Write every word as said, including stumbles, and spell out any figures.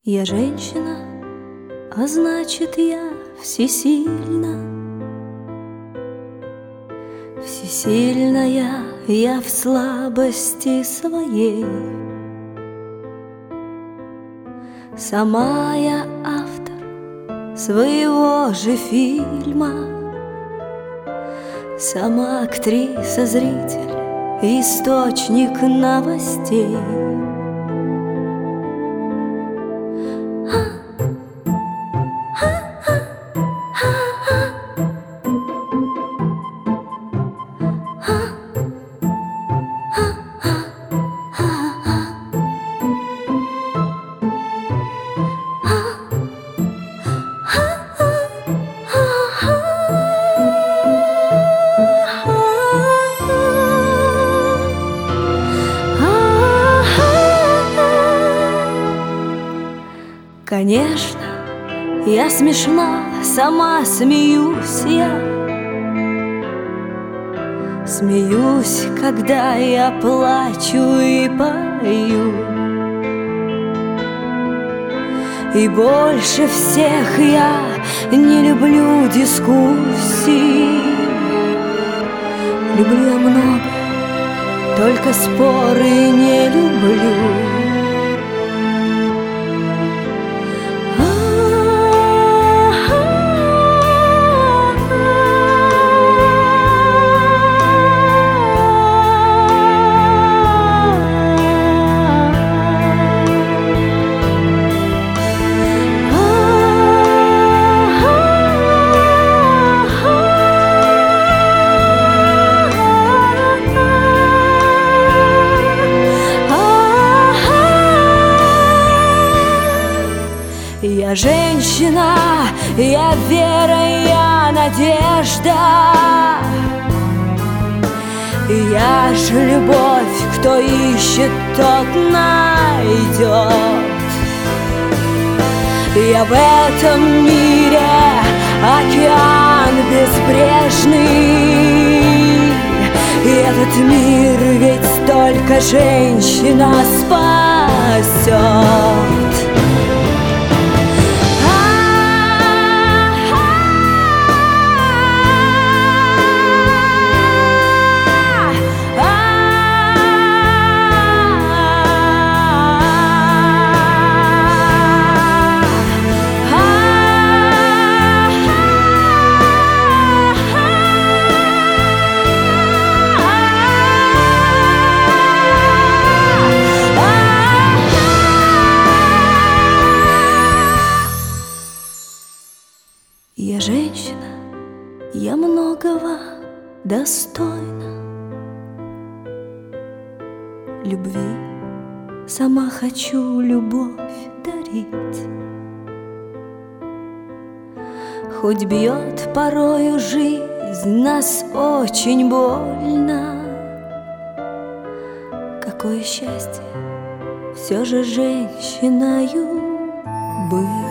Я женщина, а значит, я всесильна. Всесильная я в слабости своей. Сама я автор своего же фильма, сама актриса, зритель, источник новостей. Конечно, я смешна, сама смеюсь я. Смеюсь, когда я плачу и пою. И больше всех я не люблю дискуссий. Люблю я много, только споры не люблю. Я женщина, я вера, я надежда. Я ж любовь, кто ищет, тот найдет. Я в этом мире океан безбрежный. И этот мир ведь только женщина спасет. Я женщина, я многого достойна. Любви сама хочу любовь дарить. Хоть бьет порою жизнь нас очень больно, какое счастье все же женщиною быть.